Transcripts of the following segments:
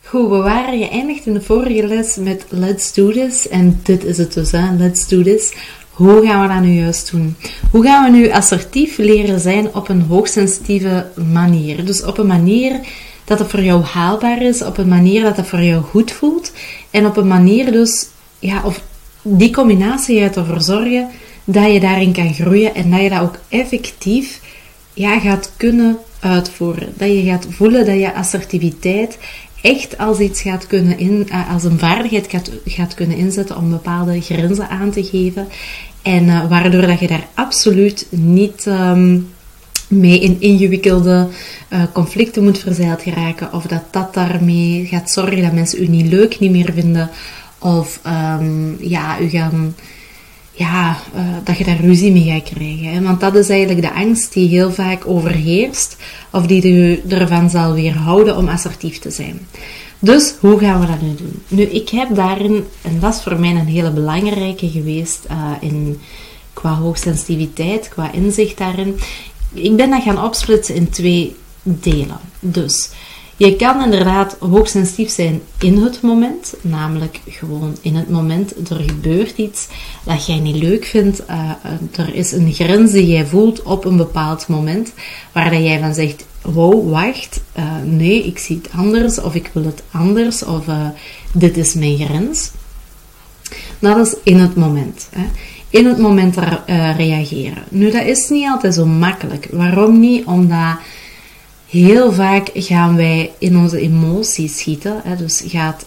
Goed, we waren geëindigd in de vorige les met let's do this. En dit is het dus, hè? Let's do this. Hoe gaan we dat nu juist doen? Hoe gaan we nu assertief leren zijn op een hoogsensitieve manier? Dus op een manier dat het voor jou haalbaar is, op een manier dat het voor jou goed voelt. En op een manier dus, ja, of die combinatie gaat ervoor zorgen dat je daarin kan groeien en dat je dat ook effectief gaat kunnen uitvoeren. Dat je gaat voelen dat je assertiviteit echt als iets gaat kunnen als een vaardigheid gaat kunnen inzetten om bepaalde grenzen aan te geven. En waardoor dat je daar absoluut niet mee in ingewikkelde conflicten moet verzeild geraken. Of dat daarmee gaat zorgen dat mensen u niet leuk niet meer vinden. Of u gaan... dat je daar ruzie mee gaat krijgen. Hè? Want dat is eigenlijk de angst die heel vaak overheerst, of die je ervan zal weerhouden om assertief te zijn. Dus, hoe gaan we dat nu doen? Nu, ik heb daarin, en dat is voor mij een hele belangrijke geweest, qua hoogsensitiviteit, qua inzicht daarin. Ik ben dat gaan opsplitsen in 2 delen. Dus... je kan inderdaad hoogsensitief zijn in het moment, namelijk gewoon in het moment. Er gebeurt iets dat jij niet leuk vindt. Er is een grens die jij voelt op een bepaald moment, waar dat jij van zegt, wow, wacht, nee, ik zie het anders, of ik wil het anders, of dit is mijn grens. Dat is in het moment. Hè. In het moment reageren. Nu, dat is niet altijd zo makkelijk. Waarom niet? Omdat... heel vaak gaan wij in onze emoties schieten. Hè? Dus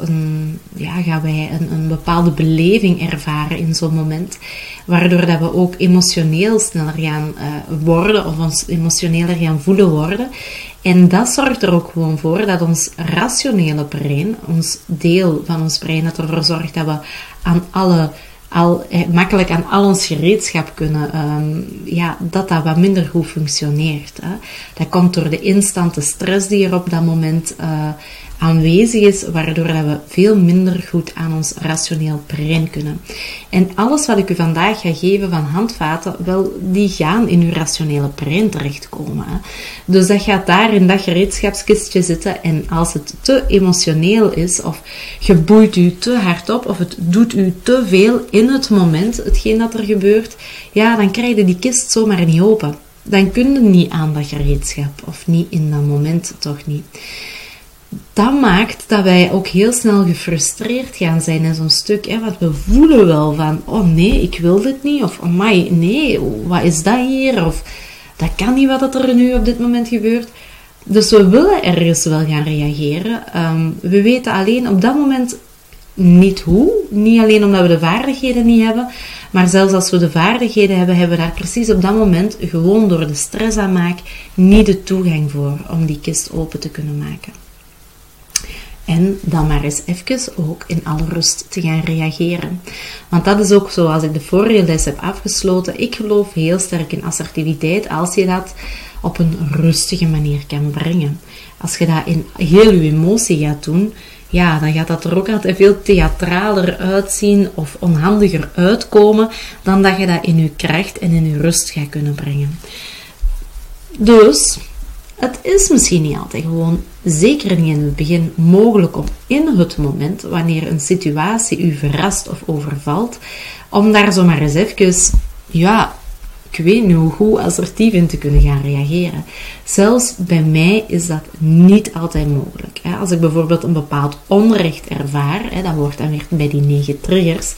gaan wij een bepaalde beleving ervaren in zo'n moment. Waardoor dat we ook emotioneel sneller gaan worden. Of ons emotioneler gaan voelen worden. En dat zorgt er ook gewoon voor dat ons rationele brein, ons deel van ons brein, dat ervoor zorgt dat we makkelijk aan al ons gereedschap kunnen, dat wat minder goed functioneert. Hè. Dat komt door de instante stress die er op dat moment aanwezig is, waardoor dat we veel minder goed aan ons rationeel brein kunnen. En alles wat ik u vandaag ga geven van handvaten, die gaan in uw rationele brein terechtkomen. Hè. Dus dat gaat daar in dat gereedschapskistje zitten, en als het te emotioneel is, of je boeit u te hard op, of het doet u te veel in het moment, hetgeen dat er gebeurt, dan krijg je die kist zomaar niet open. Dan kun je niet aan dat gereedschap, of niet in dat moment toch niet. Dat maakt dat wij ook heel snel gefrustreerd gaan zijn in zo'n stuk. Hè, want we voelen wel van, oh nee, ik wil dit niet. Of, amai, nee, wat is dat hier? Of, dat kan niet wat er nu op dit moment gebeurt. Dus we willen ergens wel gaan reageren. We weten alleen op dat moment niet hoe. Niet alleen omdat we de vaardigheden niet hebben. Maar zelfs als we de vaardigheden hebben, hebben we daar precies op dat moment, gewoon door de stressaanmaak, niet de toegang voor om die kist open te kunnen maken. En dan maar eens even ook in alle rust te gaan reageren. Want dat is ook zoals ik de vorige les heb afgesloten. Ik geloof heel sterk in assertiviteit als je dat op een rustige manier kan brengen. Als je dat in heel je emotie gaat doen, dan gaat dat er ook altijd veel theatraler uitzien of onhandiger uitkomen dan dat je dat in je kracht en in je rust gaat kunnen brengen. Dus... het is misschien niet altijd gewoon, zeker niet in het begin, mogelijk om in het moment, wanneer een situatie u verrast of overvalt, om daar zomaar eens even, ik weet niet hoe goed assertief in te kunnen gaan reageren. Zelfs bij mij is dat niet altijd mogelijk. Als ik bijvoorbeeld een bepaald onrecht ervaar, dat hoort dan weer bij die 9 triggers,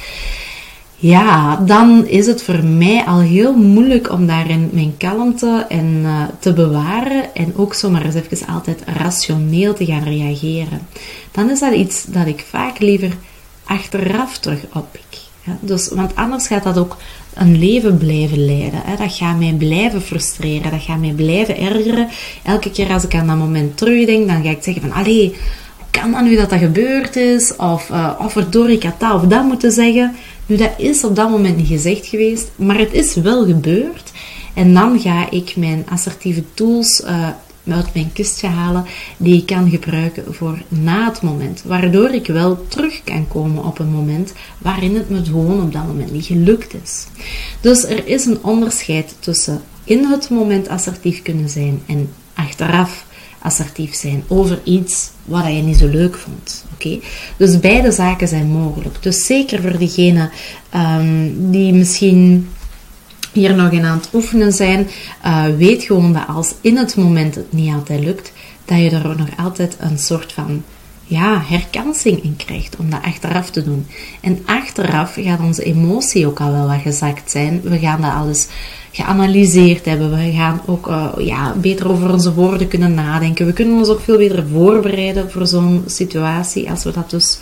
dan is het voor mij al heel moeilijk om daarin mijn kalmte te bewaren en ook zomaar eens even altijd rationeel te gaan reageren. Dan is dat iets dat ik vaak liever achteraf terug oppik. Dus, want anders gaat dat ook een leven blijven leiden. Dat gaat mij blijven frustreren, dat gaat mij blijven ergeren. Elke keer als ik aan dat moment terugdenk, dan ga ik zeggen van, allee, hoe kan dat nu dat gebeurd is? Of verdorie, ik had dat of dat moeten zeggen. Nu, dat is op dat moment niet gezegd geweest, maar het is wel gebeurd. En dan ga ik mijn assertieve tools uit mijn kistje halen, die ik kan gebruiken voor na het moment. Waardoor ik wel terug kan komen op een moment waarin het me gewoon op dat moment niet gelukt is. Dus er is een onderscheid tussen in het moment assertief kunnen zijn en achteraf assertief zijn over iets wat je niet zo leuk vond. Oké? Dus beide zaken zijn mogelijk. Dus zeker voor diegenen die misschien hier nog in aan het oefenen zijn, weet gewoon dat als in het moment het niet altijd lukt, dat je er nog altijd een soort van herkansing in krijgt om dat achteraf te doen. En achteraf gaat onze emotie ook al wel wat gezakt zijn. We gaan dat alles geanalyseerd hebben. We gaan ook beter over onze woorden kunnen nadenken. We kunnen ons ook veel beter voorbereiden voor zo'n situatie als we dat dus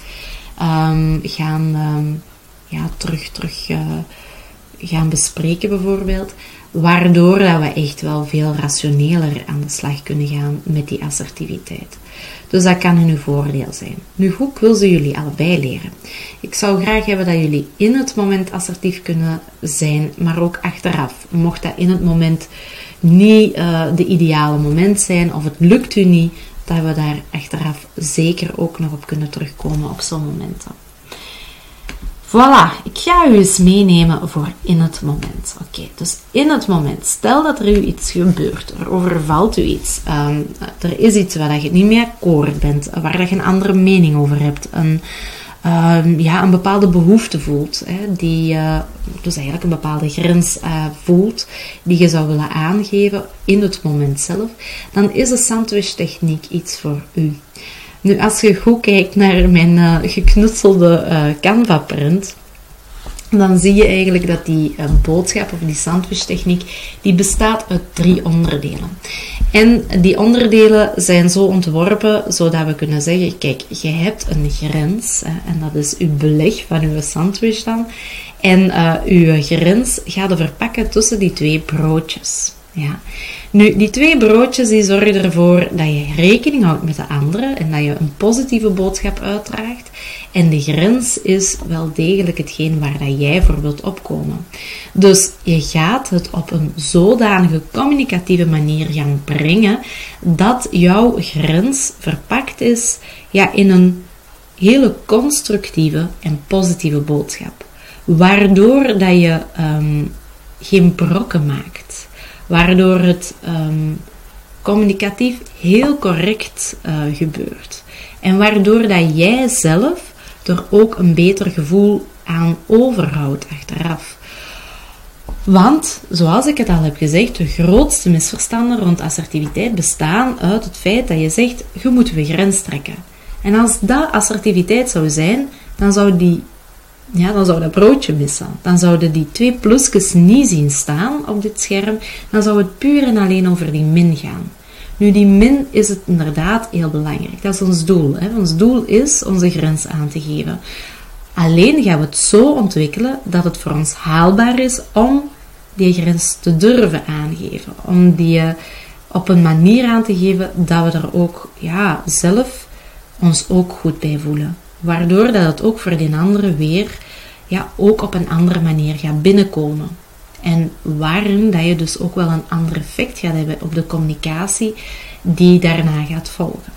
gaan bespreken bijvoorbeeld. Waardoor dat we echt wel veel rationeler aan de slag kunnen gaan met die assertiviteit. Dus dat kan in uw voordeel zijn. Nu goed, ik wil ze jullie allebei leren. Ik zou graag hebben dat jullie in het moment assertief kunnen zijn, maar ook achteraf. Mocht dat in het moment niet de ideale moment zijn, of het lukt u niet, dat we daar achteraf zeker ook nog op kunnen terugkomen op zo'n momenten. Voilà, ik ga u eens meenemen voor in het moment. Oké, dus in het moment, stel dat er u iets gebeurt, er overvalt u iets, er is iets waar je niet mee akkoord bent, waar je een andere mening over hebt, een bepaalde behoefte voelt, dus eigenlijk een bepaalde grens voelt, die je zou willen aangeven in het moment zelf, dan is de sandwich-techniek iets voor u. Nu, als je goed kijkt naar mijn geknutselde Canva-print, dan zie je eigenlijk dat die boodschap of die sandwich-techniek, die bestaat uit 3 onderdelen. En die onderdelen zijn zo ontworpen, zodat we kunnen zeggen, kijk, je hebt een grens, en dat is uw beleg van uw sandwich dan, en uw grens gaat verpakken tussen die 2 broodjes. Ja. Nu, die 2 broodjes die zorgen ervoor dat je rekening houdt met de andere en dat je een positieve boodschap uitdraagt. En de grens is wel degelijk hetgeen waar dat jij voor wilt opkomen. Dus je gaat het op een zodanige communicatieve manier gaan brengen dat jouw grens verpakt is in een hele constructieve en positieve boodschap. Waardoor dat je geen brokken maakt. Waardoor het communicatief heel correct gebeurt. En waardoor dat jij zelf er ook een beter gevoel aan overhoudt achteraf. Want, zoals ik het al heb gezegd, de grootste misverstanden rond assertiviteit bestaan uit het feit dat je zegt, je moet je grens trekken. En als dat assertiviteit zou zijn, dan zou dat broodje missen. Dan zouden die 2 plusjes niet zien staan op dit scherm. Dan zou het puur en alleen over die min gaan. Nu, die min is het inderdaad heel belangrijk. Dat is ons doel. Ons doel is onze grens aan te geven. Alleen gaan we het zo ontwikkelen dat het voor ons haalbaar is om die grens te durven aangeven. Om die op een manier aan te geven dat we er ook zelf ons ook goed bij voelen. Waardoor dat het ook voor die andere weer ook op een andere manier gaat binnenkomen. En waarin dat je dus ook wel een ander effect gaat hebben op de communicatie die daarna gaat volgen.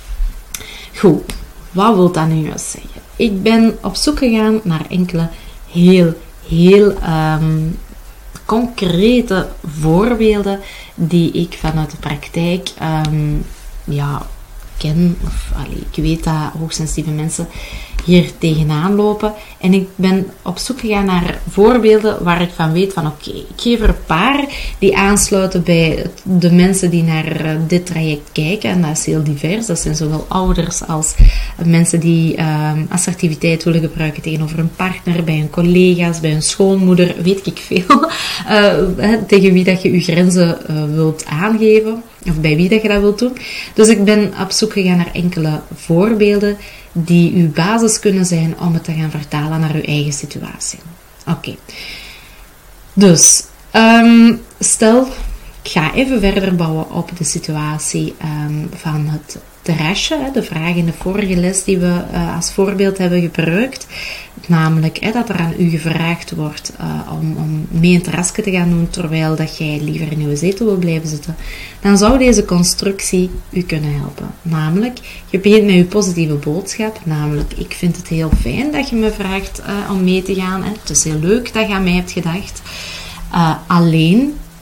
Goed, wat wil dat nu juist zeggen? Ik ben op zoek gegaan naar enkele heel concrete voorbeelden die ik vanuit de praktijk ken, ik weet dat hoogsensitieve mensen hier tegenaan lopen. En ik ben op zoek gegaan naar voorbeelden waar ik van weet van oké, ik geef er een paar die aansluiten bij de mensen die naar dit traject kijken. En dat is heel divers. Dat zijn zowel ouders als mensen die assertiviteit willen gebruiken tegenover hun partner, bij hun collega's, bij hun schoonmoeder, weet ik veel. Tegen wie dat je je grenzen wilt aangeven. Of bij wie dat je dat wilt doen. Dus ik ben op zoek gegaan naar enkele voorbeelden die uw basis kunnen zijn om het te gaan vertalen naar uw eigen situatie. Oké. Dus, stel, ik ga even verder bouwen op de situatie van het terrasje. De vraag in de vorige les die we als voorbeeld hebben gebruikt. Namelijk dat er aan u gevraagd wordt om mee een terrasje te gaan doen terwijl dat jij liever in uw zetel wil blijven zitten. Dan zou deze constructie u kunnen helpen. Namelijk, je begint met uw positieve boodschap. Namelijk, ik vind het heel fijn dat je me vraagt om mee te gaan. Het is heel leuk dat je aan mij hebt gedacht. Alleen,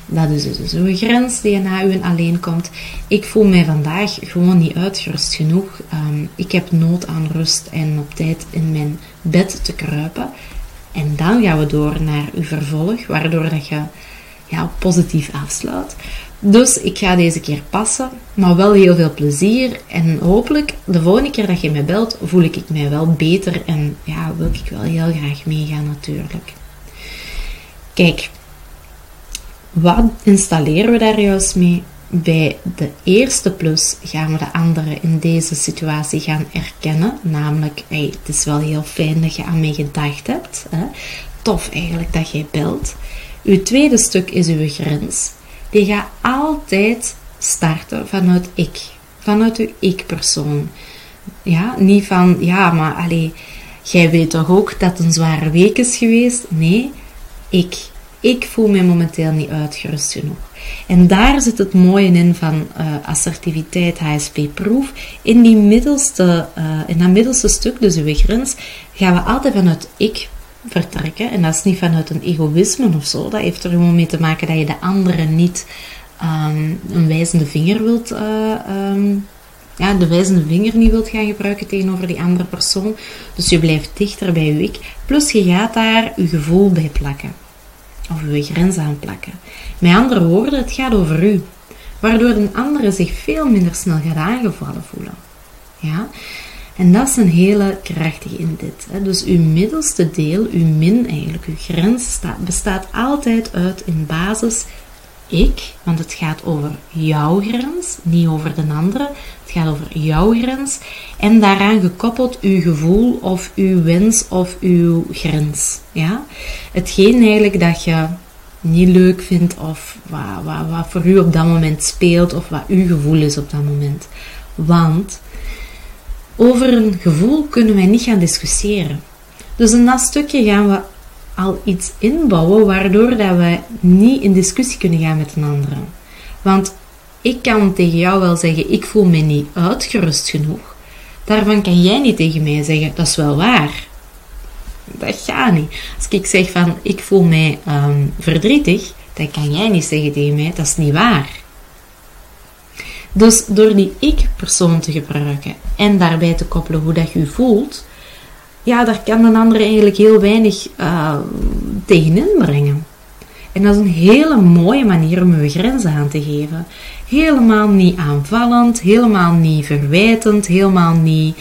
Dat is dus een grens die na u alleen komt. Ik voel mij vandaag gewoon niet uitgerust genoeg. Ik heb nood aan rust en op tijd in mijn bed te kruipen. En dan gaan we door naar uw vervolg, waardoor dat je positief afsluit. Dus ik ga deze keer passen, maar wel heel veel plezier. En hopelijk, de volgende keer dat je mij belt, voel ik mij wel beter. En wil ik wel heel graag meegaan natuurlijk. Kijk, wat installeren we daar juist mee? Bij de eerste plus gaan we de andere in deze situatie gaan erkennen. Namelijk, het is wel heel fijn dat je aan mij gedacht hebt. Hè? Tof eigenlijk dat jij belt. Uw tweede stuk is uw grens. Die gaat altijd starten vanuit ik. Vanuit uw ik-persoon. Ja, niet van, jij weet toch ook dat het een zware week is geweest? Nee, ik voel mij momenteel niet uitgerust genoeg. En daar zit het mooie in van assertiviteit, HSP-proof. In dat middelste stuk, dus uw grens, gaan we altijd vanuit ik vertrekken. En dat is niet vanuit een egoïsme of zo. Dat heeft er gewoon mee te maken dat je de andere niet een wijzende vinger wilt... de wijzende vinger niet wilt gaan gebruiken tegenover die andere persoon. Dus je blijft dichter bij je ik. Plus je gaat daar je gevoel bij plakken. Of je grens aan plakken. Met andere woorden, het gaat over u. Waardoor een andere zich veel minder snel gaat aangevallen voelen. Ja? En dat is een hele krachtige in dit. Hè. Dus uw middelste deel, uw min eigenlijk, uw grens, bestaat altijd uit in basis ik. Want het gaat over jouw grens, niet over de andere. Het gaat over jouw grens. En daaraan gekoppeld uw gevoel of uw wens of uw grens. Ja? Hetgeen eigenlijk dat je niet leuk vindt of wat voor u op dat moment speelt of wat uw gevoel is op dat moment. Want over een gevoel kunnen wij niet gaan discussiëren. Dus in dat stukje gaan we al iets inbouwen waardoor dat wij niet in discussie kunnen gaan met een andere. Want ik kan tegen jou wel zeggen, ik voel me niet uitgerust genoeg. Daarvan kan jij niet tegen mij zeggen, dat is wel waar. Dat gaat niet. Als ik zeg van, ik voel mij verdrietig, dan kan jij niet zeggen tegen mij, dat is niet waar. Dus door die ik-persoon te gebruiken en daarbij te koppelen hoe dat je je voelt, daar kan een ander eigenlijk heel weinig tegenin brengen. En dat is een hele mooie manier om je grenzen aan te geven. Helemaal niet aanvallend, helemaal niet verwijtend, helemaal niet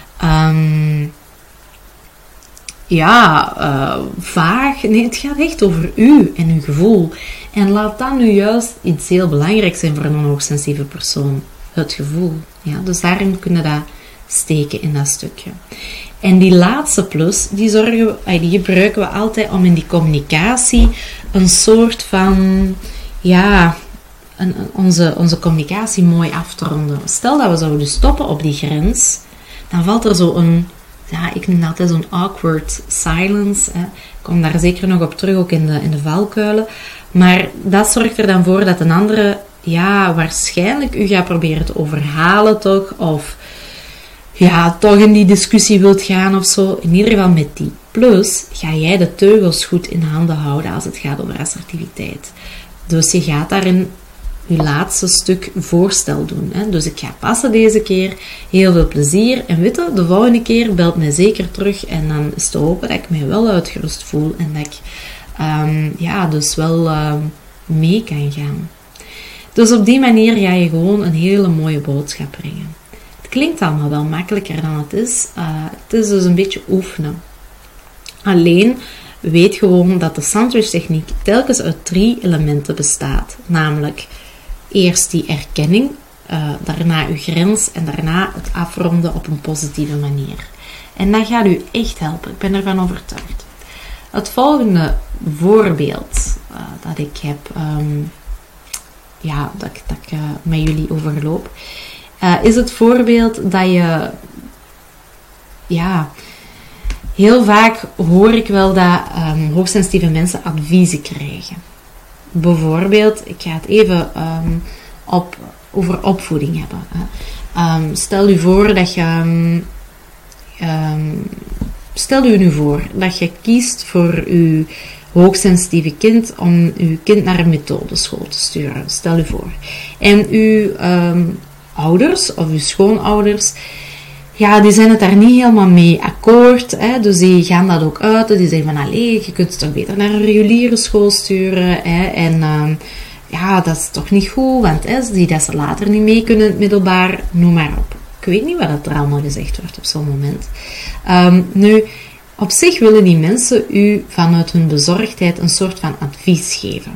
vaag. Nee, het gaat echt over u en uw gevoel. En laat dat nu juist iets heel belangrijks zijn voor een hoogsensitieve persoon. Het gevoel. Ja? Dus daarin kunnen we dat steken in dat stukje. En die laatste plus, die gebruiken we altijd om in die communicatie een soort van, onze communicatie mooi af te ronden. Stel dat we zouden stoppen op die grens, dan valt er zo een, ik noem dat altijd zo'n awkward silence. Hè. Ik kom daar zeker nog op terug, ook in de valkuilen. Maar dat zorgt er dan voor dat een andere, waarschijnlijk u gaat proberen te overhalen toch, of toch in die discussie wilt gaan of zo. In ieder geval met die plus ga jij de teugels goed in handen houden als het gaat over assertiviteit. Dus je gaat daarin je laatste stuk voorstel doen. Hè. Dus ik ga passen deze keer. Heel veel plezier. En weet je, de volgende keer belt mij zeker terug. En dan is te hopen dat ik mij wel uitgerust voel. En dat ik dus wel mee kan gaan. Dus op die manier ga je gewoon een hele mooie boodschap brengen. Het klinkt allemaal wel makkelijker dan het is. Het is dus een beetje oefenen. Alleen weet gewoon dat de sandwich techniek telkens uit 3 elementen bestaat. Namelijk eerst die erkenning, daarna uw grens en daarna het afronden op een positieve manier. En dat gaat u echt helpen. Ik ben ervan overtuigd. Het volgende voorbeeld dat ik heb, dat ik met jullie overloop, is het voorbeeld dat je, heel vaak hoor ik wel dat hoogsensitieve mensen adviezen krijgen. Bijvoorbeeld, ik ga het even over opvoeding hebben. Stel u voor dat je stel u nu voor dat je kiest voor uw hoogsensitieve kind om uw kind naar een methodeschool te sturen. Stel u voor. En uw ouders of uw schoonouders, ja, die zijn het daar niet helemaal mee akkoord. Hè? Dus die gaan dat ook uit. Die zeggen van, allee, je kunt het toch beter naar een reguliere school sturen. Hè? En ja, dat is toch niet goed, want dat ze later niet mee kunnen in het middelbaar, noem maar op. Ik weet niet wat er allemaal gezegd wordt op zo'n moment. Nu, op zich willen die mensen u vanuit hun bezorgdheid een soort van advies geven.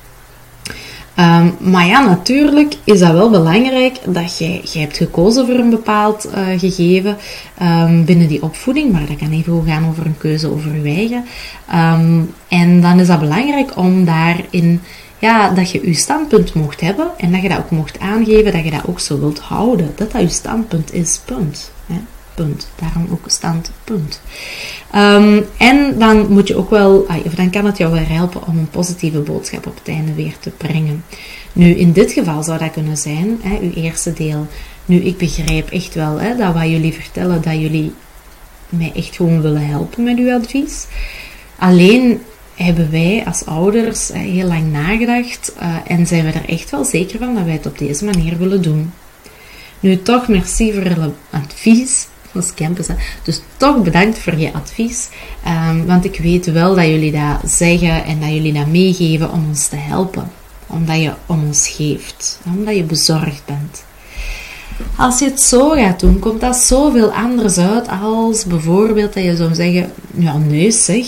Maar ja, natuurlijk is dat wel belangrijk dat jij hebt gekozen voor een bepaald gegeven binnen die opvoeding, maar dat kan even gaan over een keuze over uw eigen. En dan is dat belangrijk om daarin, ja, dat je je standpunt mocht hebben en dat je dat ook mocht aangeven, dat je dat ook zo wilt houden. Dat je standpunt is, punt. Hè? Punt. Daarom ook standpunt. En dan moet je ook wel, of dan kan het jou wel helpen om een positieve boodschap op het einde weer te brengen. Nu, in dit geval zou dat kunnen zijn, uw eerste deel. Nu, ik begrijp echt wel dat wat jullie vertellen, dat jullie mij echt gewoon willen helpen met uw advies. Alleen hebben wij als ouders heel lang nagedacht en zijn we er echt wel zeker van dat wij het op deze manier willen doen. Nu, toch merci voor je advies. Dat is campus, hè. Dus toch bedankt voor je advies. Want ik weet wel dat jullie dat zeggen en dat jullie dat meegeven om ons te helpen. Omdat je om ons geeft. Omdat je bezorgd bent. Als je het zo gaat doen, komt dat zoveel anders uit als bijvoorbeeld dat je zou zeggen, ja nee zeg,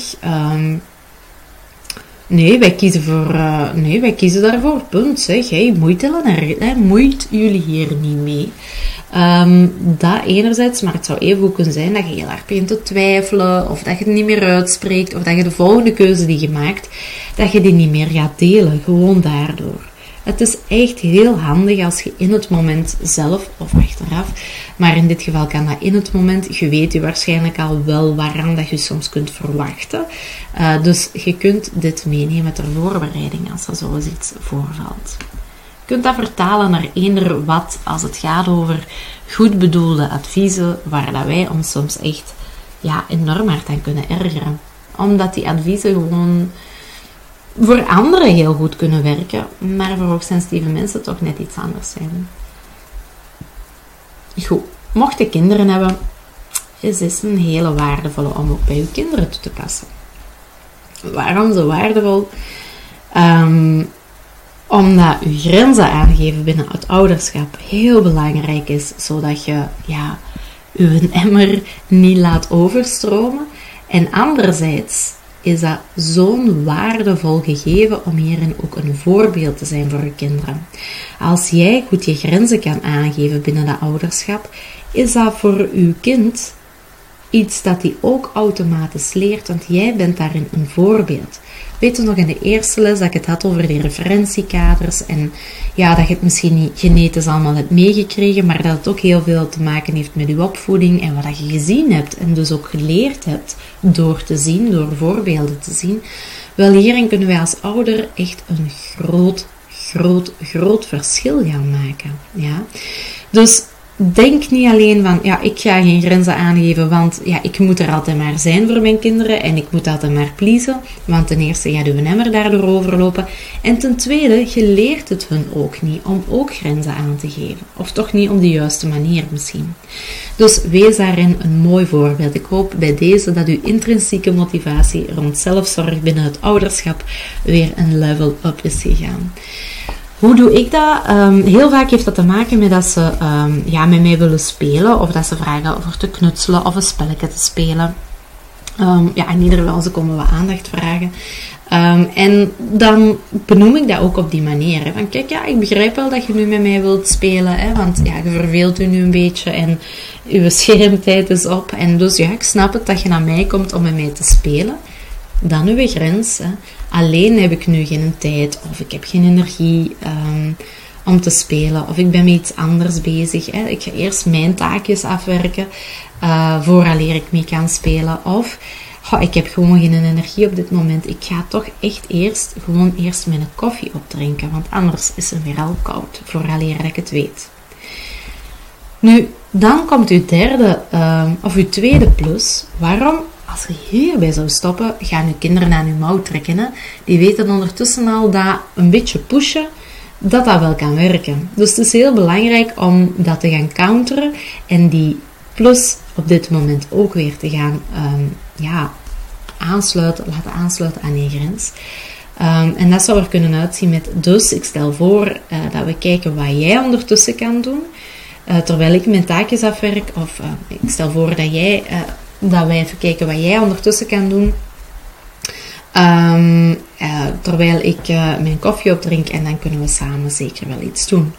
nee, wij kiezen daarvoor, punt zeg, moeit jullie hier niet mee. Dat enerzijds, maar het zou even goed kunnen zijn dat je heel erg begint te twijfelen, of dat je het niet meer uitspreekt, of dat je de volgende keuze die je maakt, dat je die niet meer gaat delen, gewoon daardoor. Het is echt heel handig als je in het moment zelf, of achteraf, maar in dit geval kan dat in het moment, je weet je waarschijnlijk al wel waaraan dat je soms kunt verwachten. Dus je kunt dit meenemen ter voorbereiding als er zoiets voorvalt. Je kunt dat vertalen naar eender wat als het gaat over goed bedoelde adviezen, waar dat wij ons soms echt enorm hard aan kunnen ergeren. Omdat die adviezen gewoon voor anderen heel goed kunnen werken, maar voor hoogsensitieve mensen toch net iets anders zijn. Goed, mocht je kinderen hebben, is dit een hele waardevolle om ook bij je kinderen toe te passen. Waarom zo waardevol? Omdat je grenzen aangeven binnen het ouderschap heel belangrijk is, zodat je je emmer niet laat overstromen. En anderzijds is dat zo'n waardevol gegeven om hierin ook een voorbeeld te zijn voor je kinderen. Als jij goed je grenzen kan aangeven binnen dat ouderschap, is dat voor uw kind iets dat hij ook automatisch leert, want jij bent daarin een voorbeeld. Weet je nog in de eerste les dat ik het had over die referentiekaders en dat je het misschien niet genetisch allemaal hebt meegekregen, maar dat het ook heel veel te maken heeft met je opvoeding en wat je gezien hebt en dus ook geleerd hebt door te zien, door voorbeelden te zien. Wel, hierin kunnen wij als ouder echt een groot verschil gaan maken. Ja? Dus denk niet alleen van, ik ga geen grenzen aangeven, want ik moet er altijd maar zijn voor mijn kinderen en ik moet altijd maar pleasen, want ten eerste gaat uw emmer daardoor overlopen en ten tweede, je leert het hun ook niet om ook grenzen aan te geven. Of toch niet op de juiste manier misschien. Dus wees daarin een mooi voorbeeld. Ik hoop bij deze dat uw intrinsieke motivatie rond zelfzorg binnen het ouderschap weer een level up is gegaan. Hoe doe ik dat? Heel vaak heeft dat te maken met dat ze met mij willen spelen. Of dat ze vragen voor te knutselen of een spelletje te spelen. In ieder geval, ze komen wat aandacht vragen. En dan benoem ik dat ook op die manier. Hè. Van kijk, ik begrijp wel dat je nu met mij wilt spelen. Hè, want je verveelt u nu een beetje en uw schermtijd is op. En dus ik snap het dat je naar mij komt om met mij te spelen. Dan uw grens. Hè. Alleen heb ik nu geen tijd of ik heb geen energie om te spelen of ik ben met iets anders bezig. Hè. Ik ga eerst mijn taakjes afwerken vooraleer ik mee kan spelen. Of ik heb gewoon geen energie op dit moment. Ik ga toch echt eerst mijn koffie opdrinken, want anders is het weer al koud vooraleer ik het weet. Nu, dan komt uw derde of uw tweede plus. Waarom? als je hierbij zou stoppen, gaan je kinderen aan je mouw trekken. Hè? Die weten ondertussen al dat een beetje pushen, dat wel kan werken. Dus het is heel belangrijk om dat te gaan counteren en die plus op dit moment ook weer te gaan laten aansluiten aan je grens. En dat zou er kunnen uitzien met, dus ik stel voor dat we kijken wat jij ondertussen kan doen, terwijl ik mijn taakjes afwerk, of ik stel voor dat wij even kijken wat jij ondertussen kan doen, terwijl ik mijn koffie opdrink, en dan kunnen we samen zeker wel iets doen.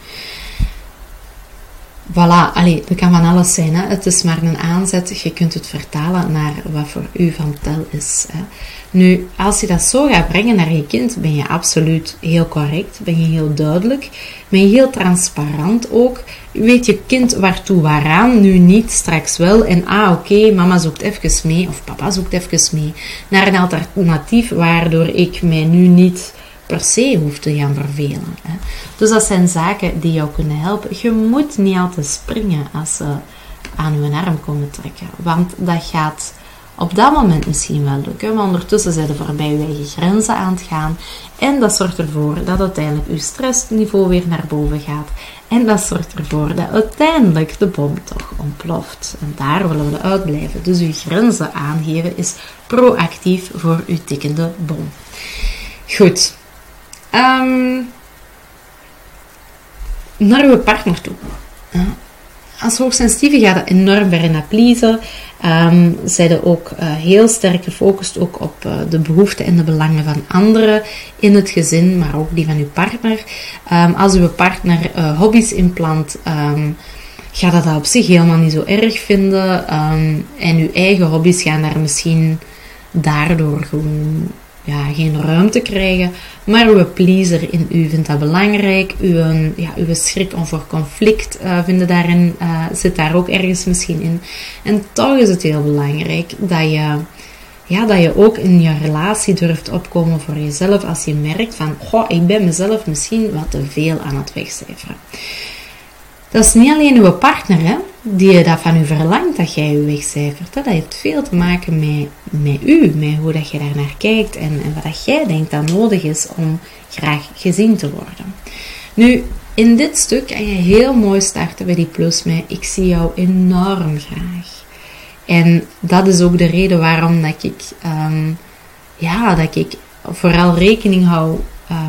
Voilà, dat kan van alles zijn. Hè. Het is maar een aanzet. Je kunt het vertalen naar wat voor u van tel is. Hè. Nu, als je dat zo gaat brengen naar je kind, ben je absoluut heel correct. Ben je heel duidelijk. Ben je heel transparant ook. Weet je kind waartoe waaraan, nu niet, straks wel. En oké, mama zoekt even mee, of papa zoekt even mee, naar een alternatief waardoor ik mij nu niet per se hoeft te gaan vervelen. Hè. Dus dat zijn zaken die jou kunnen helpen. Je moet niet altijd springen als ze aan je arm komen trekken. Want dat gaat op dat moment misschien wel lukken. Maar ondertussen zijn er voorbij je eigen grenzen aan het gaan. En dat zorgt ervoor dat uiteindelijk je stressniveau weer naar boven gaat. En dat zorgt ervoor dat uiteindelijk de bom toch ontploft. En daar willen we uit blijven. Dus je grenzen aangeven is proactief voor je tikkende bom. Goed. Naar uw partner toe. Als hoogsensitieve gaat het enorm ver in dat pleasen. Zijn er ook heel sterk gefocust ook op de behoeften en de belangen van anderen in het gezin, maar ook die van uw partner. Als uw partner hobby's inplant, gaat dat op zich helemaal niet zo erg vinden. En uw eigen hobby's gaan daar misschien daardoor gewoon geen ruimte krijgen, maar uw pleaser in u vindt dat belangrijk, uw schrik voor conflict zit daar ook ergens misschien in. En toch is het heel belangrijk dat je ook in je relatie durft opkomen voor jezelf als je merkt van, ik ben mezelf misschien wat te veel aan het wegcijferen. Dat is niet alleen uw partner, hè, die dat van u verlangt dat jij je wegcijfert. Hè. Dat heeft veel te maken met u, met hoe dat je daar naar kijkt en wat dat jij denkt dat nodig is om graag gezien te worden. Nu, in dit stuk kan je heel mooi starten bij die plus met ik zie jou enorm graag. En dat is ook de reden waarom dat ik vooral rekening hou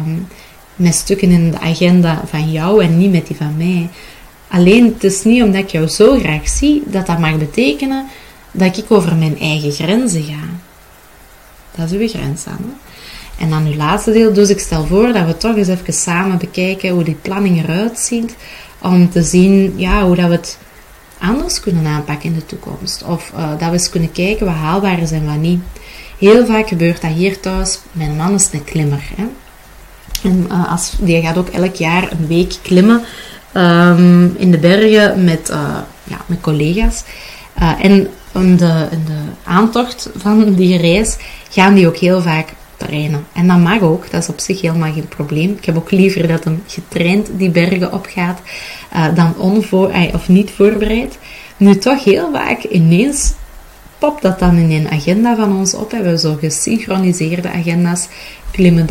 met stukken in de agenda van jou en niet met die van mij. Alleen, het is niet omdat ik jou zo graag zie, dat mag betekenen dat ik over mijn eigen grenzen ga. Dat is uw grens aan. Hè? En dan uw laatste deel, dus ik stel voor dat we toch eens even samen bekijken hoe die planning eruit ziet, om te zien hoe dat we het anders kunnen aanpakken in de toekomst. Of dat we eens kunnen kijken wat haalbaar is en wat niet. Heel vaak gebeurt dat hier thuis. Mijn man is een klimmer. Hè? En die gaat ook elk jaar een week klimmen in de bergen met collega's. En in de aantocht van die reis gaan die ook heel vaak trainen. En dat mag ook, dat is op zich helemaal geen probleem. Ik heb ook liever dat hem getraind die bergen opgaat dan niet voorbereid. Nu toch heel vaak ineens popt dat dan in een agenda van ons op. We hebben zo gesynchroniseerde agenda's. Klimmen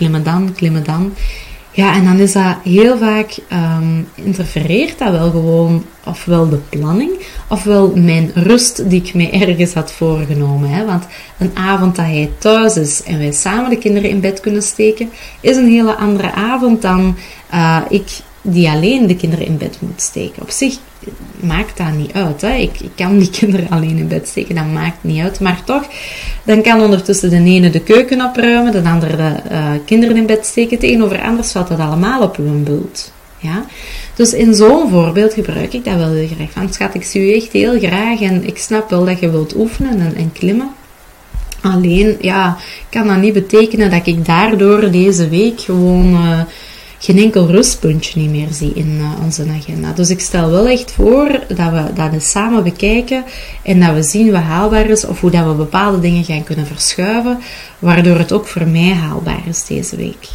dan. Ja, en dan is dat heel vaak, interfereert dat wel gewoon, ofwel de planning, ofwel mijn rust die ik mij ergens had voorgenomen. Hè? Want een avond dat hij thuis is en wij samen de kinderen in bed kunnen steken, is een hele andere avond dan ik die alleen de kinderen in bed moet steken. Op zich maakt dat niet uit. Hè? Ik kan die kinderen alleen in bed steken, dat maakt niet uit. Maar toch, dan kan ondertussen de ene de keuken opruimen, de andere de kinderen in bed steken. Tegenover anders valt dat allemaal op uw bult. Ja? Dus in zo'n voorbeeld gebruik ik dat wel heel graag. Van, schat, ik zie u echt heel graag en ik snap wel dat je wilt oefenen en klimmen. Alleen, kan dat niet betekenen dat ik daardoor deze week gewoon geen enkel rustpuntje niet meer zie in onze agenda. Dus ik stel wel echt voor dat we dat eens samen bekijken en dat we zien wat haalbaar is of hoe dat we bepaalde dingen gaan kunnen verschuiven, waardoor het ook voor mij haalbaar is deze week.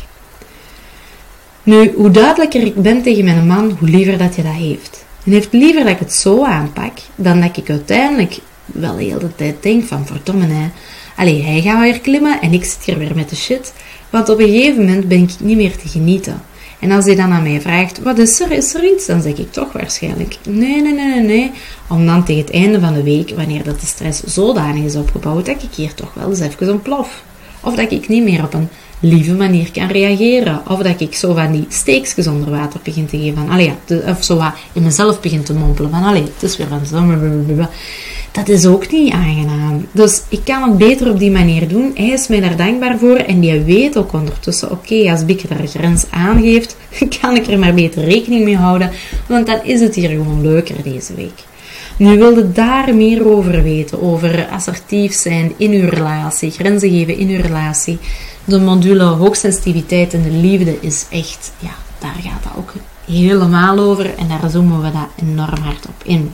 Nu, hoe duidelijker ik ben tegen mijn man, hoe liever dat je dat heeft. En heeft liever dat ik het zo aanpak, dan dat ik uiteindelijk wel de hele tijd denk van, verdomme hè. Allee, hij gaat weer klimmen en ik zit hier weer met de shit. Want op een gegeven moment ben ik niet meer te genieten. En als hij dan aan mij vraagt, wat is er? Is er iets? Dan zeg ik toch waarschijnlijk, nee. Om dan tegen het einde van de week, wanneer dat de stress zodanig is opgebouwd, dat ik hier toch wel eens even ontplof. Of dat ik niet meer op een lieve manier kan reageren. Of dat ik zo van die steekjes onder water begin te geven. Van, of zo wat in mezelf begin te mompelen. Van, het is weer van zo. Dat is ook niet aangenaam. Dus ik kan het beter op die manier doen. Hij is mij daar dankbaar voor. En die weet ook ondertussen, oké, als Bieke daar een grens aangeeft, kan ik er maar beter rekening mee houden. Want dan is het hier gewoon leuker deze week. Nu wilde daar meer over weten. Over assertief zijn in uw relatie. Grenzen geven in uw relatie. De module hoogsensitiviteit en de liefde is echt, ja, daar gaat dat ook helemaal over. En daar zoomen we dat enorm hard op in.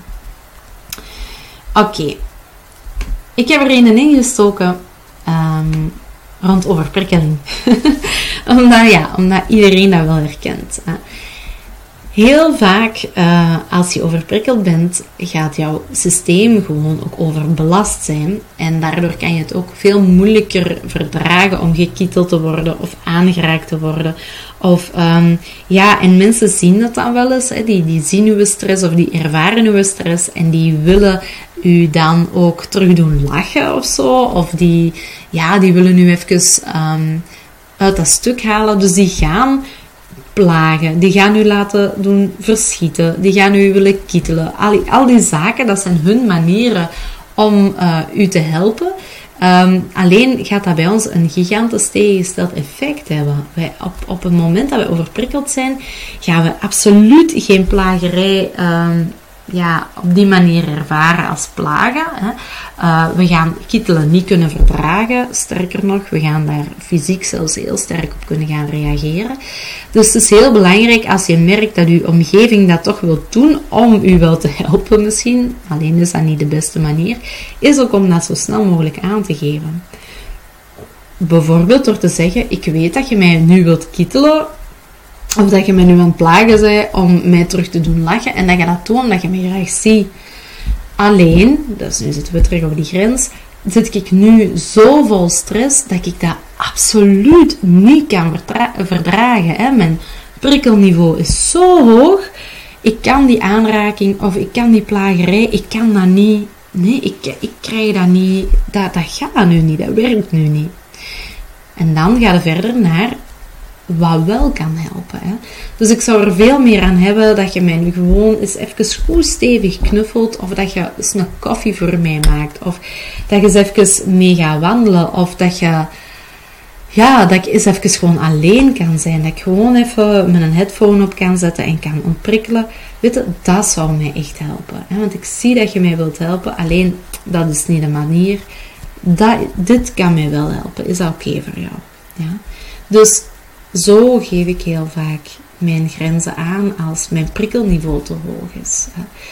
Oké. Ik heb er een ingestoken rond overprikkeling. omdat iedereen dat wel herkent. Heel vaak, als je overprikkeld bent, gaat jouw systeem gewoon ook overbelast zijn. En daardoor kan je het ook veel moeilijker verdragen om gekieteld te worden of aangeraakt te worden. En mensen zien dat dan wel eens. Hè. Die zien uw stress of die ervaren uw stress en die willen u dan ook terug doen lachen of zo. Of die willen u even uit dat stuk halen. Dus die gaan plagen, die gaan u laten doen verschieten, die gaan u willen kietelen. Al die zaken, dat zijn hun manieren om u te helpen. Alleen gaat dat bij ons een gigantisch tegengesteld effect hebben. Op het moment dat we overprikkeld zijn, gaan we absoluut geen plagerij op die manier ervaren als plagen. Hè. We gaan kietelen niet kunnen verdragen. Sterker nog, we gaan daar fysiek zelfs heel sterk op kunnen gaan reageren. Dus het is heel belangrijk als je merkt dat uw omgeving dat toch wil doen om u wel te helpen misschien. Alleen is dat niet de beste manier. Is ook om dat zo snel mogelijk aan te geven. Bijvoorbeeld door te zeggen, ik weet dat je mij nu wilt kietelen. Of dat je mij nu aan het plagen bent om mij terug te doen lachen. En dat je dat doet omdat je mij graag ziet. Alleen, dus nu zitten we terug op die grens, zit ik nu zo vol stress dat ik dat absoluut niet kan verdragen. Hè. Mijn prikkelniveau is zo hoog. Ik kan die aanraking of ik kan die plagerij, ik kan dat niet. Nee, ik krijg dat niet. Dat gaat nu niet, dat werkt nu niet. En dan ga je verder naar wat wel kan helpen. Hè. Dus ik zou er veel meer aan hebben dat je mij nu gewoon eens even goed stevig knuffelt, of dat je eens een koffie voor mij maakt, of dat je eens even mee gaat wandelen, of dat ik eens even gewoon alleen kan zijn, dat ik gewoon even met een headphone op kan zetten en kan ontprikkelen. Weet je, dat zou mij echt helpen. Hè. Want ik zie dat je mij wilt helpen, alleen dat is niet de manier. Dit kan mij wel helpen. Is dat oké voor jou? Ja? Dus zo geef ik heel vaak mijn grenzen aan als mijn prikkelniveau te hoog is.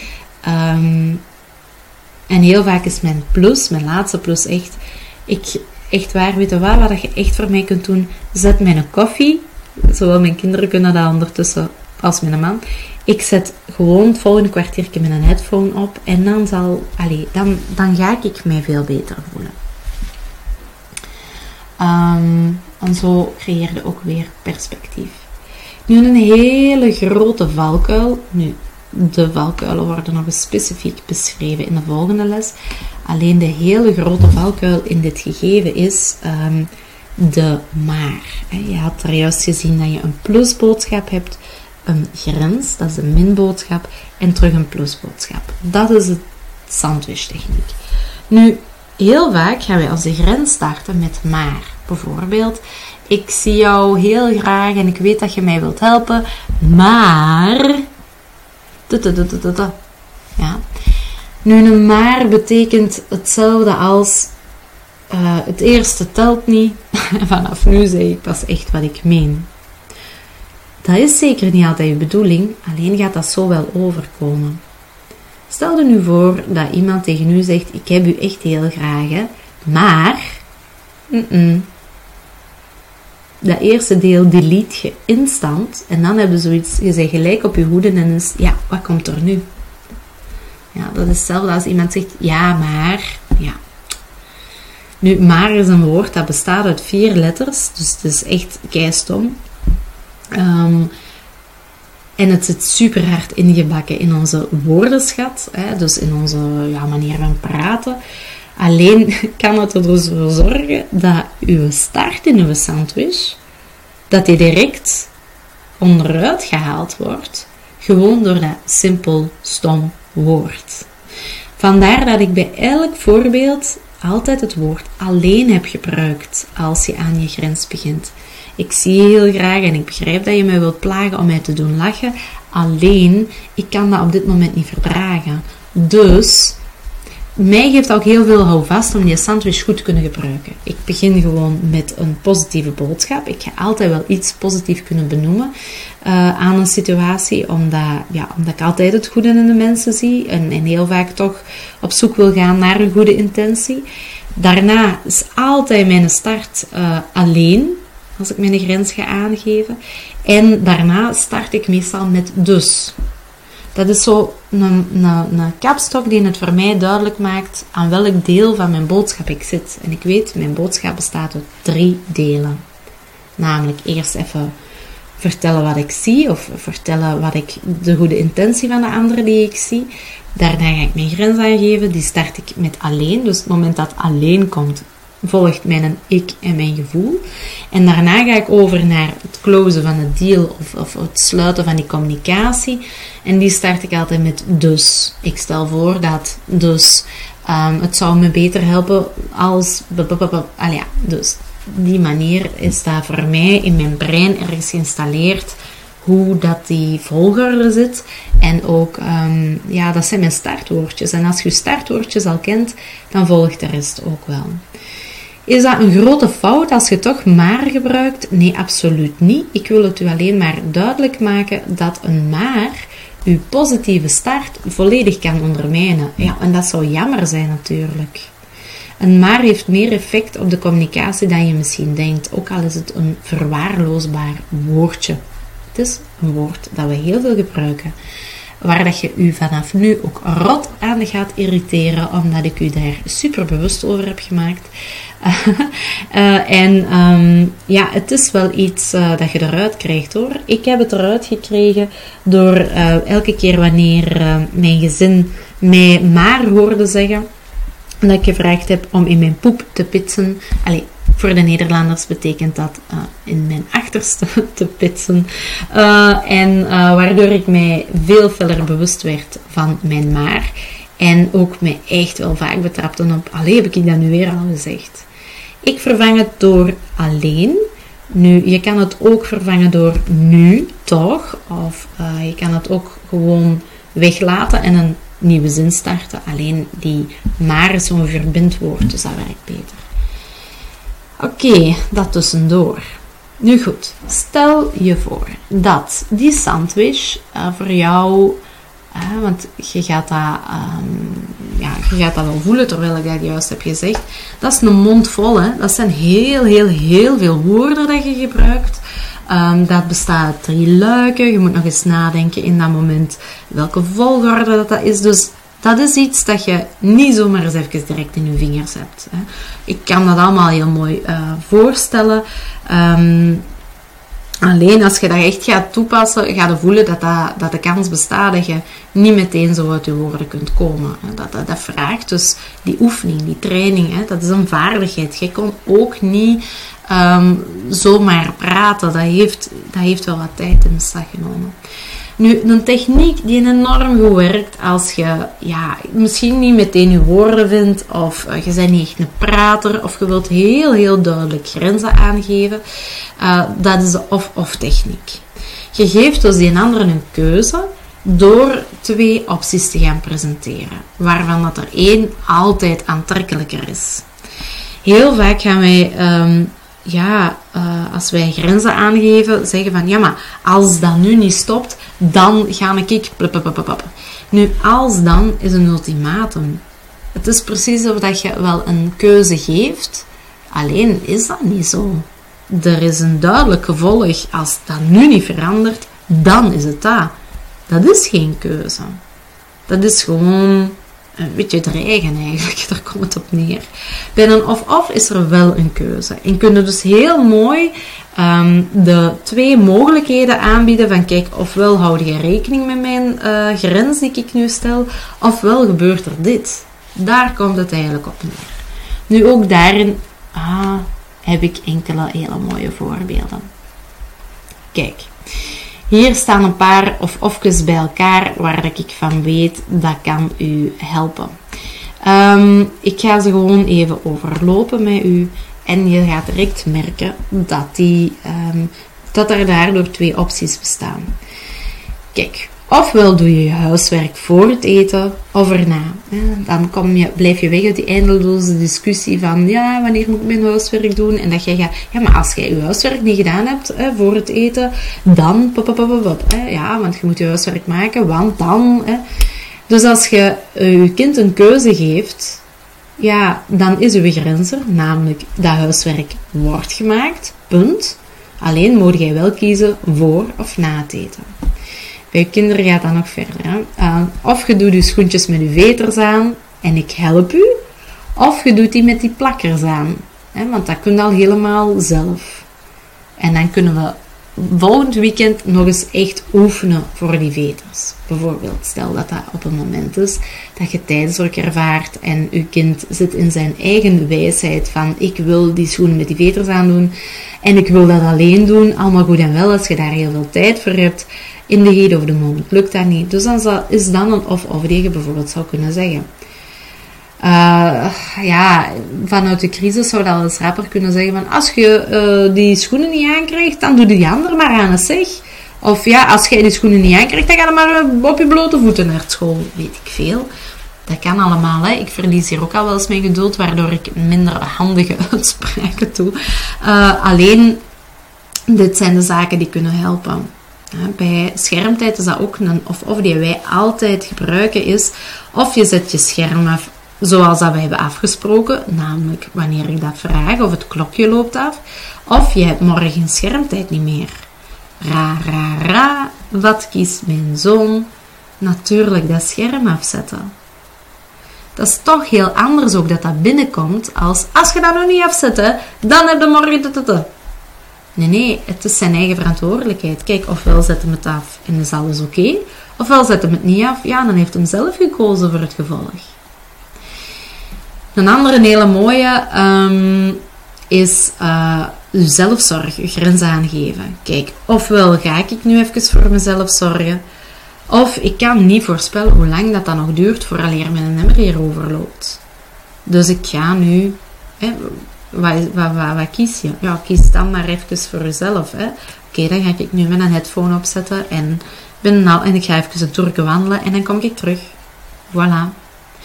En heel vaak is mijn laatste plus echt waar, weet je wat je echt voor mij kunt doen? Zet mij een koffie, zowel mijn kinderen kunnen dat ondertussen als mijn man. Ik zet gewoon het volgende kwartiertje met een headphone op en dan ga ik mij veel beter voelen. En zo creëerde ook weer perspectief. Nu een hele grote valkuil. Nu, de valkuilen worden nog eens specifiek beschreven in de volgende les. Alleen de hele grote valkuil in dit gegeven is de maar. Je had er juist gezien dat je een plusboodschap hebt, een grens, dat is een minboodschap, en terug een plusboodschap. Dat is het sandwich-techniek. Nu, heel vaak gaan wij als de grens starten met maar. Bijvoorbeeld, ik zie jou heel graag en ik weet dat je mij wilt helpen, maar... Ja. Nu, een maar betekent hetzelfde als het eerste telt niet. Vanaf nu zeg ik pas echt wat ik meen. Dat is zeker niet altijd je bedoeling, alleen gaat dat zo wel overkomen. Stel je nu voor dat iemand tegen u zegt, ik heb u echt heel graag, hè, maar... Dat eerste deel delete je instant en dan hebben ze zoiets, je bent gelijk op je hoede en is, ja, wat komt er nu? Ja, dat is hetzelfde als iemand zegt, ja, maar. Ja. Nu, maar is een woord dat bestaat uit 4 letters. Dus het is echt keistom. En het zit super hard ingebakken in onze woordenschat. Hè, dus in onze manier van praten. Alleen kan het er dus voor zorgen dat uw start in uw sandwich, dat die direct onderuit gehaald wordt. Gewoon door dat simpel, stom woord. Vandaar dat ik bij elk voorbeeld altijd het woord alleen heb gebruikt als je aan je grens begint. Ik zie je heel graag en ik begrijp dat je mij wilt plagen om mij te doen lachen. Alleen, ik kan dat op dit moment niet verdragen. Dus, mij geeft ook heel veel houvast om die sandwich goed te kunnen gebruiken. Ik begin gewoon met een positieve boodschap. Ik ga altijd wel iets positiefs kunnen benoemen aan een situatie, omdat ik altijd het goede in de mensen zie en heel vaak toch op zoek wil gaan naar een goede intentie. Daarna is altijd mijn start alleen, als ik mijn grens ga aangeven. En daarna start ik meestal met dus. Dat is zo een kapstok die het voor mij duidelijk maakt aan welk deel van mijn boodschap ik zit. En ik weet, mijn boodschap bestaat uit 3 delen. Namelijk eerst even vertellen wat ik zie, of vertellen wat de goede intentie van de andere die ik zie. Daarna ga ik mijn grens aangeven, die start ik met alleen. Dus het moment dat alleen komt, volgt mijn ik en mijn gevoel. En daarna ga ik over naar het closen van het deal of het sluiten van die communicatie. En die start ik altijd met dus. Ik stel voor dat dus het zou me beter helpen als... Dus die manier is dat voor mij in mijn brein ergens geïnstalleerd hoe dat die volgorde zit. En ook, dat zijn mijn startwoordjes. En als je startwoordjes al kent, dan volgt de rest ook wel. Is dat een grote fout als je toch maar gebruikt? Nee, absoluut niet. Ik wil het u alleen maar duidelijk maken dat een maar uw positieve start volledig kan ondermijnen. Ja, en dat zou jammer zijn natuurlijk. Een maar heeft meer effect op de communicatie dan je misschien denkt, ook al is het een verwaarloosbaar woordje. Het is een woord dat we heel veel gebruiken, waar dat je u vanaf nu ook rot aan gaat irriteren, omdat ik u daar super bewust over heb gemaakt. Het is wel iets dat je eruit krijgt hoor. Ik heb het eruit gekregen door elke keer wanneer mijn gezin mij maar hoorde zeggen, dat ik gevraagd heb om in mijn poep te pitsen. Voor de Nederlanders betekent dat in mijn achterste te pitsen. Waardoor ik mij veel feller bewust werd van mijn maar. En ook mij echt wel vaak betrapte op, heb ik dat nu weer al gezegd. Ik vervang het door alleen. Nu, je kan het ook vervangen door nu, toch? Of je kan het ook gewoon weglaten en een nieuwe zin starten. Alleen die maar is zo'n verbindwoord, dus dat werkt beter. Oké, dat tussendoor. Nu goed, stel je voor dat die sandwich voor jou, want je gaat dat wel voelen terwijl ik dat juist heb gezegd, dat is een mond vol, hè? Dat zijn heel veel woorden dat je gebruikt. Dat bestaat uit 3 luiken. Je moet nog eens nadenken in dat moment welke volgorde dat is. Dus dat is iets dat je niet zomaar eens even direct in je vingers hebt. Hè. Ik kan dat allemaal heel mooi voorstellen. Alleen als je dat echt gaat toepassen, ga je voelen dat de kans bestaat dat je niet meteen zo uit je woorden kunt komen. Dat vraagt dus die oefening, die training. Hè. Dat is een vaardigheid. Je kon ook niet zomaar praten. Dat heeft wel wat tijd in beslag genomen. Nu, een techniek die enorm goed werkt als je misschien niet meteen je woorden vindt, of je bent niet echt een prater, of je wilt heel duidelijk grenzen aangeven, dat is de of-of techniek. Je geeft dus die andere een keuze door 2 opties te gaan presenteren, waarvan dat er 1 altijd aantrekkelijker is. Heel vaak gaan wij... als wij grenzen aangeven, zeggen van, ja, maar als dat nu niet stopt, dan ga ik... Nu, als dan is een ultimatum. Het is precies of dat je wel een keuze geeft, alleen is dat niet zo. Er is een duidelijk gevolg. Als dat nu niet verandert, dan is het dat. Dat is geen keuze. Dat is gewoon een beetje dreigen eigenlijk. Daar komt het op neer. Bij een of-of is er wel een keuze. En kunnen dus heel mooi de 2 mogelijkheden aanbieden van kijk, ofwel houd je rekening met mijn grens die ik nu stel, ofwel gebeurt er dit. Daar komt het eigenlijk op neer. Nu ook daarin heb ik enkele hele mooie voorbeelden. Kijk, hier staan een paar of-ofjes bij elkaar waar ik van weet dat kan u helpen. Ik ga ze gewoon even overlopen met u en je gaat direct merken dat er daardoor 2 opties bestaan. Kijk, ofwel doe je je huiswerk voor het eten of erna. Dan blijf je weg uit die eindeloze discussie van ja, wanneer moet ik mijn huiswerk doen? En dat jij gaat, ja, maar als jij je huiswerk niet gedaan hebt voor het eten, dan ja, want je moet je huiswerk maken, want dan. Dus als je je kind een keuze geeft, ja, dan is uw grens er, namelijk dat huiswerk wordt gemaakt, punt. Alleen moet jij wel kiezen voor of na het eten. Bij je kinderen gaat dat nog verder. Of je doet je schoentjes met je veters aan en ik help u. Of je doet die met die plakkers aan. Want dat kun je al helemaal zelf. En dan kunnen we volgend weekend nog eens echt oefenen voor die veters. Bijvoorbeeld, stel dat op een moment is dat je tijdsdruk ervaart en je kind zit in zijn eigen wijsheid van ik wil die schoenen met die veters aandoen en ik wil dat alleen doen. Allemaal goed en wel als je daar heel veel tijd voor hebt. In de heat of the moment lukt dat niet. Dus dan is dan een of-of die je bijvoorbeeld zou kunnen zeggen. Vanuit de crisis zou dat als rapper kunnen zeggen van als je die schoenen niet aankrijgt, dan doe die andere maar aan, zeg. Of ja, als jij die schoenen niet aankrijgt, dan ga je maar op je blote voeten naar school. Weet ik veel. Dat kan allemaal, hè. Ik verlies hier ook al wel eens mijn geduld, waardoor ik minder handige uitspraken doe. Alleen, dit zijn de zaken die kunnen helpen. Bij schermtijd is dat ook een of die wij altijd gebruiken is, of je zet je scherm af zoals dat wij hebben afgesproken, namelijk wanneer ik dat vraag of het klokje loopt af, of je hebt morgen schermtijd niet meer. Wat kiest mijn zoon? Natuurlijk dat scherm afzetten. Dat is toch heel anders ook dat binnenkomt als je dat nog niet afzet, dan heb je morgen Nee, het is zijn eigen verantwoordelijkheid. Kijk, ofwel zet hem het af en is alles oké, ofwel zet hem het niet af, ja, dan heeft hem zelf gekozen voor het gevolg. Een andere hele mooie is uw zelfzorg, uw grenzen aangeven. Kijk, ofwel ga ik nu even voor mezelf zorgen, of ik kan niet voorspellen hoe lang dat nog duurt vooraleer mijn emmer hier overloopt. Dus ik ga nu... Wat kies je? Ja, kies dan maar even voor jezelf. Oké, dan ga ik nu mijn headphone opzetten en ik ga even een toerke wandelen en dan kom ik terug. Voilà.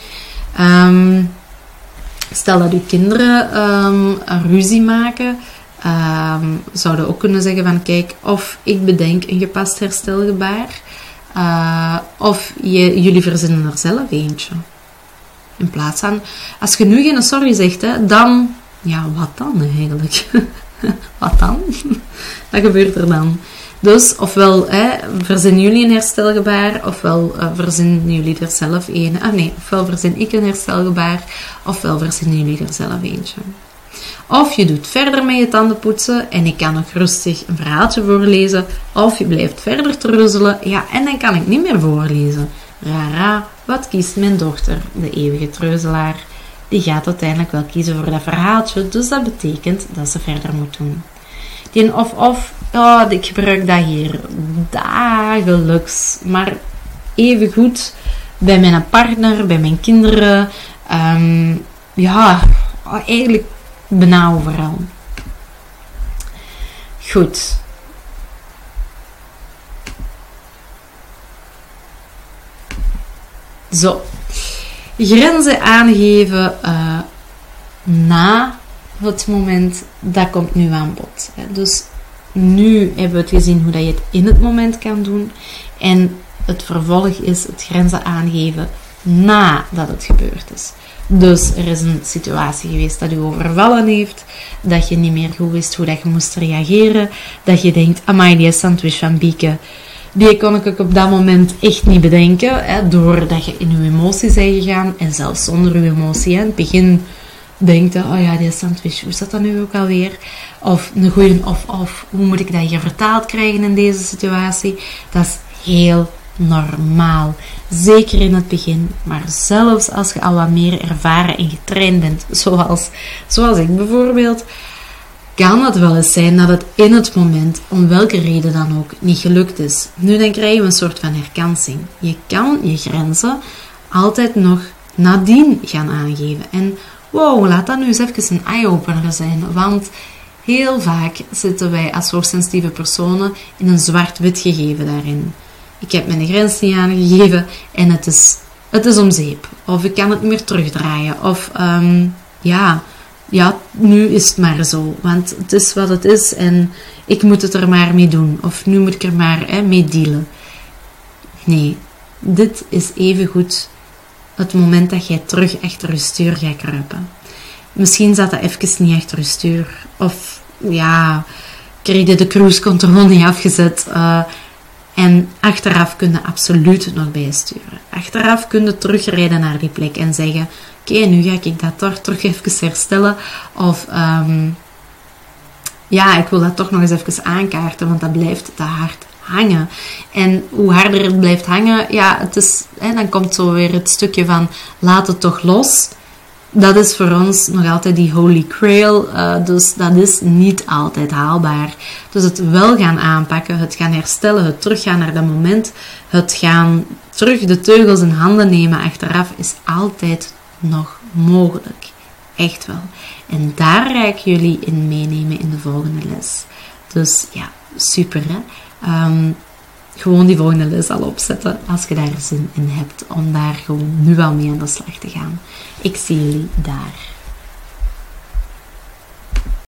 Stel dat uw kinderen ruzie maken, zouden ook kunnen zeggen van kijk, of ik bedenk een gepast herstelgebaar, of jullie verzinnen er zelf eentje. In plaats van, als je nu geen sorry zegt, dan... Ja, wat dan eigenlijk? Wat dan? Wat gebeurt er dan? Dus, ofwel verzinnen jullie een herstelgebaar, ofwel verzinnen jullie er zelf een. Ofwel verzin ik een herstelgebaar, ofwel verzinnen jullie er zelf eentje. Of je doet verder met je tanden poetsen en ik kan nog rustig een verhaaltje voorlezen, of je blijft verder treuzelen, ja, en dan kan ik niet meer voorlezen. Wat kiest mijn dochter, de eeuwige treuzelaar? Die gaat uiteindelijk wel kiezen voor dat verhaaltje, dus dat betekent dat ze verder moet doen. Die of, ik gebruik dat hier dagelijks, maar even goed bij mijn partner, bij mijn kinderen, eigenlijk bijna overal. Goed. Zo. Grenzen aangeven na het moment, dat komt nu aan bod. Dus nu hebben we het gezien hoe dat je het in het moment kan doen. En het vervolg is het grenzen aangeven nadat het gebeurd is. Dus er is een situatie geweest dat u overvallen heeft, dat je niet meer goed wist hoe dat je moest reageren, dat je denkt, amai, die sandwich van Bieke, Die kon ik ook op dat moment echt niet bedenken. Hè, doordat je in je emoties bent gegaan. En zelfs zonder je emotie. Hè. In het begin denkt je, oh ja, die sandwich, hoe zat dat nu ook alweer? Of een goeie of hoe moet ik dat hier vertaald krijgen in deze situatie? Dat is heel normaal. Zeker in het begin. Maar zelfs als je al wat meer ervaren en getraind bent. Zoals ik bijvoorbeeld. Kan het wel eens zijn dat het in het moment, om welke reden dan ook, niet gelukt is. Nu dan krijgen we een soort van herkansing. Je kan je grenzen altijd nog nadien gaan aangeven. En wow, laat dat nu eens even een eye-opener zijn. Want heel vaak zitten wij als hoogsensitieve personen in een zwart-wit gegeven daarin. Ik heb mijn grens niet aangegeven en het is om zeep. Of ik kan het niet meer terugdraaien. Of ja, nu is het maar zo. Want het is wat het is en ik moet het er maar mee doen. Of nu moet ik er maar mee dealen. Nee, dit is evengoed het moment dat jij terug achter je stuur gaat kruipen. Misschien zat dat even niet achter je stuur. Of ja, kreeg je de cruise control niet afgezet. En achteraf kun je absoluut nog bijsturen. Achteraf kun je terugrijden naar die plek en zeggen... Oké, nu ga ik dat toch terug even herstellen. Of ik wil dat toch nog eens even aankaarten, want dat blijft te hard hangen. En hoe harder het blijft hangen, het is, dan komt zo weer het stukje van laat het toch los. Dat is voor ons nog altijd die holy grail, dus dat is niet altijd haalbaar. Dus het wel gaan aanpakken, het gaan herstellen, het teruggaan naar dat moment, het gaan terug de teugels in handen nemen achteraf is altijd nog mogelijk. Echt wel. En daar ga ik jullie in meenemen in de volgende les. Dus ja, super hè. Gewoon die volgende les al opzetten als je daar zin in hebt. Om daar gewoon nu al mee aan de slag te gaan. Ik zie jullie daar.